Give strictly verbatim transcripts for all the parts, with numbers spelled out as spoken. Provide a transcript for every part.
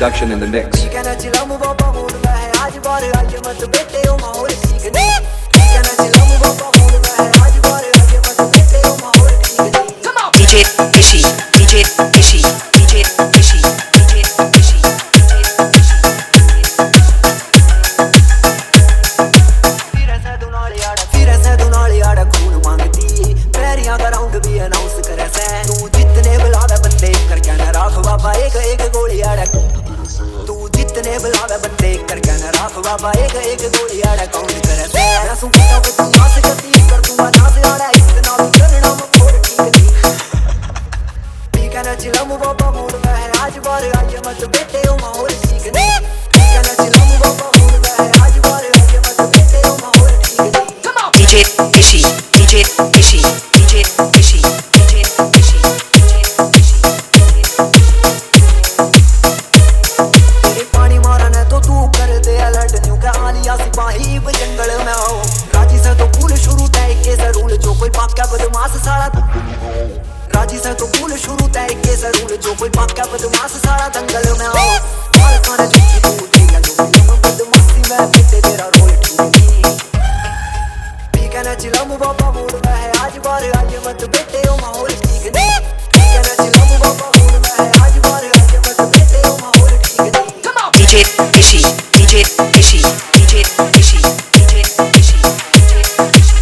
production in the mix. D J Ishi, D J Ishi, D J Ishi, D J Ishi. बाबा एक एक गोली आड़ा तू जितने बुलावे बंदे करके न राख बाबा एक एक गोली आड़ा काउंट करे से मैं सुनता हूं तू नाच करती कर तू नाच आड़ा इतना भी करना मत छोड़ ठीक दी ठीक है ना चिलम बाबा मूड में है आज बार आज मत बेटे ओ माहौल ठीक दी ठीक है ना चिलम बाबा मूड में है आज बार आज मत बेटे ओ माहौल ठीक दी D J Ishi, D J Ishi, D J Ishi, D J Ishi. सिपाही जंगल में आओ राजी से तो फूल शुरू तय के जरूर जो कोई पाका बदमाश सारा राजी से तो फूल शुरू तय के जरूर जो कोई पाका बदमाश सारा दंगल में आओ मार खाने झूठी टूटी या जो भी बदमाशी में बेटे तेरा रोल ठीक ठीक है ना चिलम बाबा मूड में है आज बार आज मत बेटे ओ माहौल ठीक नहीं ठीक है ना चिलम बाबा मूड में है आज बार आज मत बेटे ओ माहौल ठीक नहीं D J Ishi, D J Ishi. D J Ishi, D J Ishi, D J Ishi.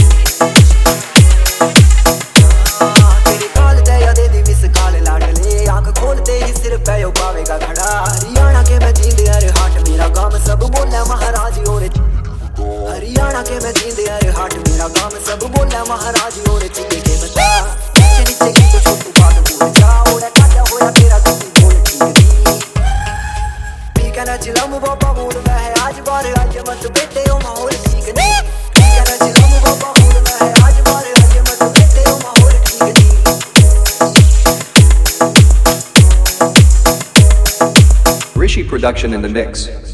तेरी कॉल दे या दे दी मिस कॉल लाडले आंख खोलते ही सिर पे यो पावेगा खड़ा हरियाणा के मैं जींद यार हाट मेरा गांव सब बोला महाराज और हरियाणा के मैं जींद यार हाट मेरा गांव सब बोला महाराज और चिके के बता नीचे नीचे की तो छोटू बात बोल जा ओड़ा काटा होया तेरा किसी बोल ठीक दी ठीक है ना चिलम बाबा मूड में है आज बार आज मत बेटे ओ माहौल ठीक नहीं ठीक है ना चिलम बाबा मूड में है आज बार आज मत बेटे ओ माहौल ठीक दी Rishi production in the mix.